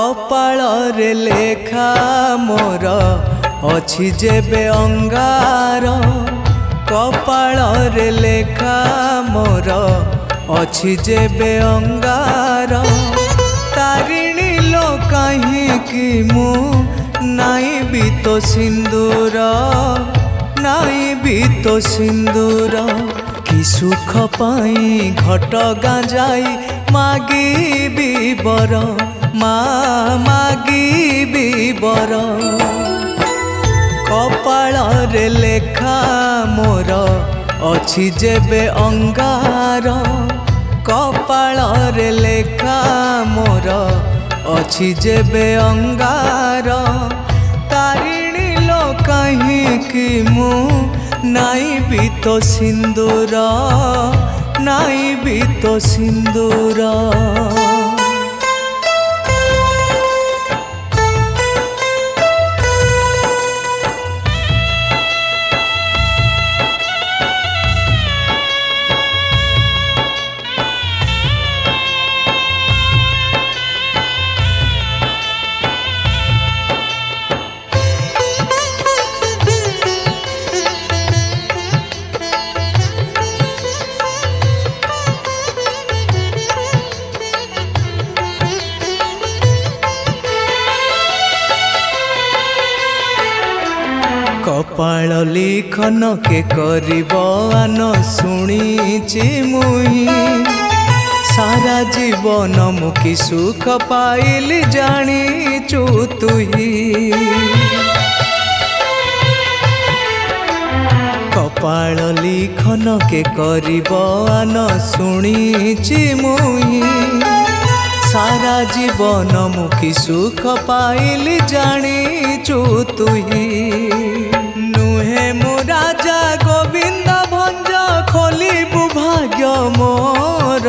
कपाଳରେ लेखा मोर अछि जेबे अंगार कपाଳରେ लेखा मोर अछि जेबे अंगार तारिणी लो काहींकि मु नाई भी तो सिंदूर नाई भी तो सिंदूर कि सुख पाई घट गांजाई मागिबी बर मागिबी बर कपाଳରେ लेखा मोर अछि जेबे अंगार कपाଳରେ लेखा मोर अछि जेबे अंगार तारिणी लो काहींकि मु नाई भी तो सिंदूर नाई भी तो सिंदूर कपाल लिखन के करिब आन शुणिछि मुई सारा जीवन मुखी सुख पाइली जानिचु तुही कपाल लिखन के करिब आन शुणिछि मुई सारा जीवन मुखी सुख पाइली जानिचु तुही नुहे मु राजा गोविंद भंज खोलिबु भाग्य मोर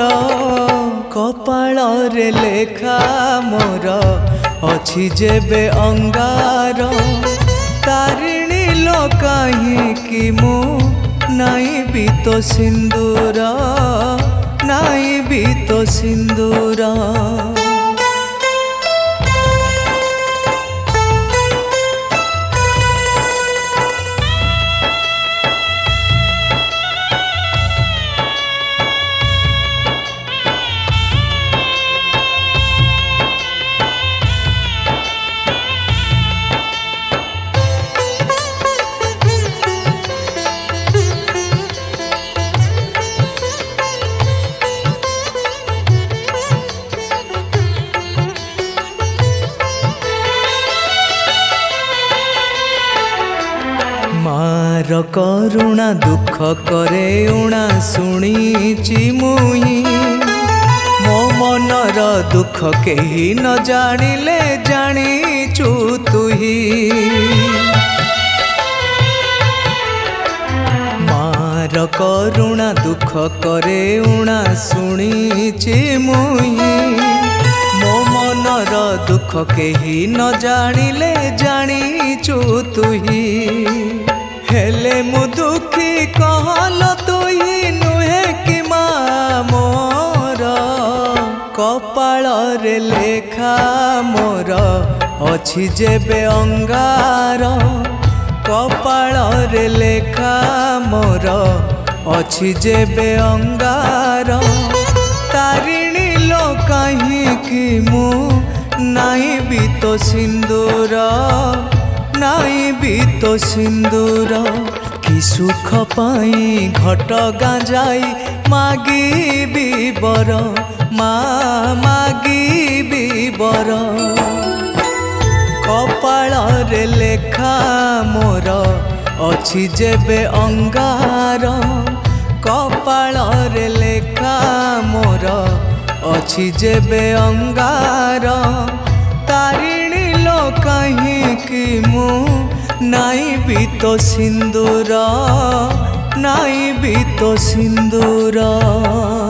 कपाଳରେ लेखा मोर अछि जेबे अंगार तारिणी लो काहींकि मु नाई भी तो सिंदूर नाई भी तो सिंदूर मार करुणा दुख करे उणा शुणिछि मुई मो मनर दुख केही न जानिले जानिचु तुही मार करुणा दुख करे उणा शुणिछि मुई मो मनर दुख केही न जानिले जानिचु तुही हेले मु दुखी कहल तुही नुहे कि माँ मोर कपाଳରେ लेखा मोर अछि जेबे अंगार कपाଳରେ लेखा मोर अछि जेबे अंगार तारिणी लो काहींकि मु नाई भी तो सिंदूर नाई भी तो सिंदूर कि सुख पाई घट गांजाई मागिबी बर मागिबी बर कपाଳରେ लेखा मोर अछि जेबे अंगार कपाଳରେ लेखा मोर अछि जेबे अंगार तारिणी लो काहींकि मु नाई भी तो सिंदूर नाई भी तो सिंदूर।